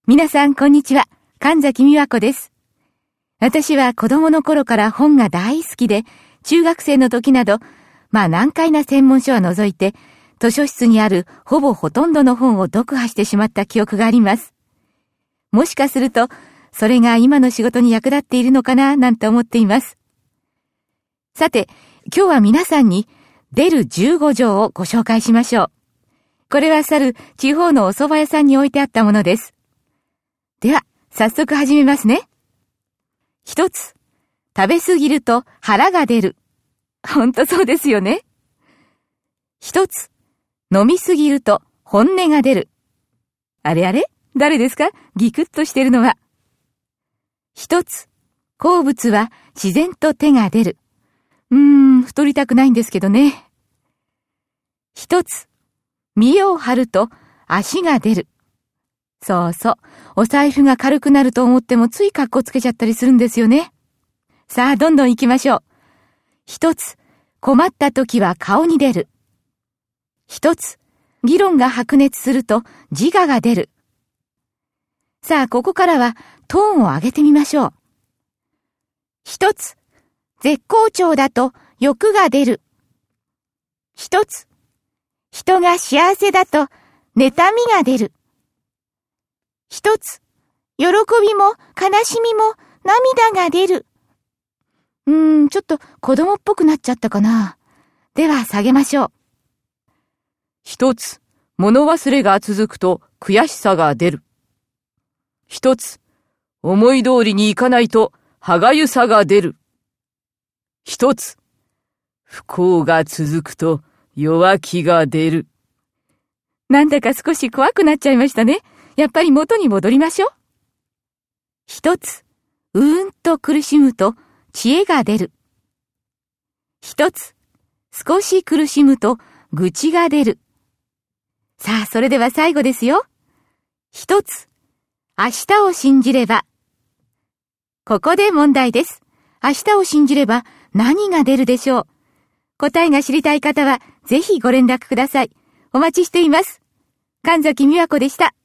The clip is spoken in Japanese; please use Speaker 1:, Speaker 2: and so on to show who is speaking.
Speaker 1: 皆さんこんにちは。神崎美和子です。私は子供の頃から本が大好きで、中学生の時など、難解な専門書は除いて、図書室にあるほとんどの本を読破してしまった記憶があります。もしかすると、それが今の仕事に役立っているのかななんて思っています。さて、今日は皆さんに出る15条をご紹介しましょう。これは去る地方のお蕎麦屋さんに置いてあったものです。では、早速始めますね。一つ、食べ過ぎると腹が出る。ほんとそうですよね。一つ、飲み過ぎると本音が出る。あれ誰ですか？ギクッとしてるのは。一つ、好物は自然と手が出る。太りたくないんですけどね。一つ、見栄を張ると足が出る。そうそう。お財布が軽くなると思ってもついカッコつけちゃったりするんですよね。さあ、どんどん行きましょう。一つ、困った時は顔に出る。一つ、議論が白熱すると自我が出る。さあ、ここからはトーンを上げてみましょう。一つ、絶好調だと欲が出る。一つ、人が幸せだと妬みが出る。一つ、喜びも悲しみも涙が出る。ちょっと子供っぽくなっちゃったかな。では下げましょう。
Speaker 2: 一つ、物忘れが続くと悔しさが出る。一つ、思い通りにいかないと歯がゆさが出る。一つ、不幸が続くと弱気が出る。
Speaker 1: なんだか少し怖くなっちゃいましたね。やっぱり元に戻りましょう。一つ、と苦しむと知恵が出る。一つ、少し苦しむと愚痴が出る。さあ、それでは最後ですよ。一つ、明日を信じれば。ここで問題です。明日を信じれば何が出るでしょう。答えが知りたい方はぜひご連絡ください。お待ちしています。神崎美和子でした。